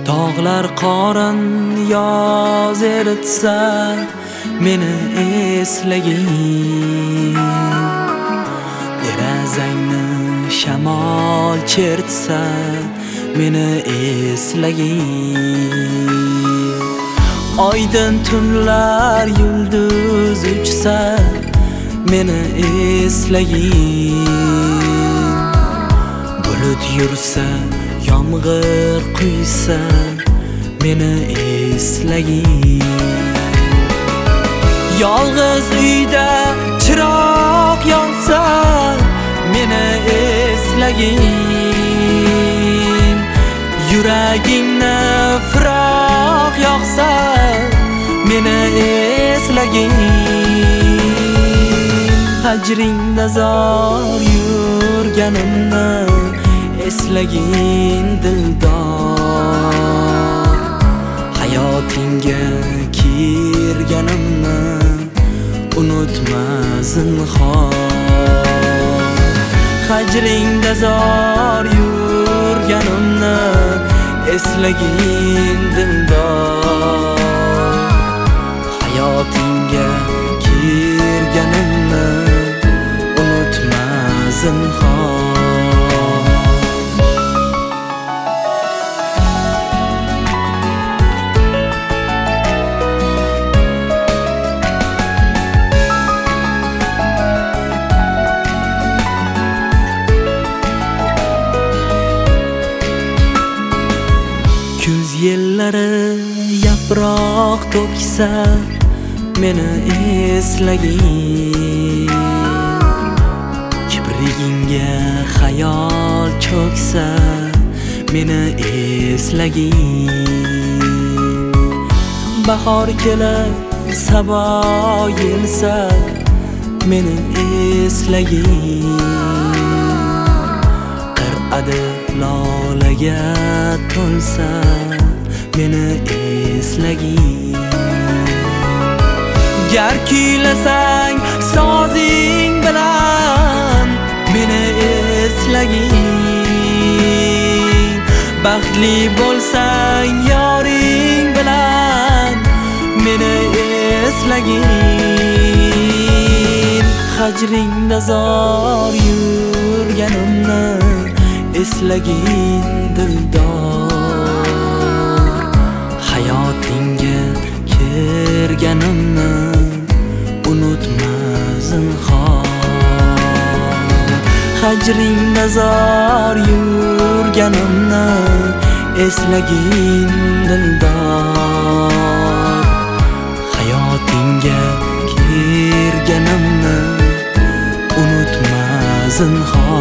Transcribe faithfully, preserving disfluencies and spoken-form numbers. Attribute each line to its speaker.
Speaker 1: Dağlar qorin yoz eritsa, meni eslagin. Derazangni shamol chertsa, meni eslagin. Oydin tunlar yulduz uchsa, meni eslagin. Bulut yursa, yomg'ir quysa, meni eslagin. Yolg'iz uyda chiroq yonsa, meni eslagin. Yuragingni firoq yoqsa, meni eslagin. Hajringda zor yurganimni eslagin dildor. Hayotingga kirganimni unutma zinhor. Hajringda zor yurganimni eslagin dildor. Hayotingga kirganimni unutma zinhor. Kuz yellari yaproq to'ksa, meni eslagin. Kiprigingga xayol cho'ksa, meni eslagin. Bahor kelib sabo yelsa, meni eslagin. Qir'ada lolaga to'lsa, meni eslagin. Gar kuylasang sozing bilan, meni eslagin. Baxtli bo'lsang yoring bilan, meni eslagin. Hajringda zor yurganimni eslagin dildor. Hayotingga kirganimni unutma zinhor. Hajringda zor yurganimni eslagin dildor. Hayotingga kirganimni unutma zinhor.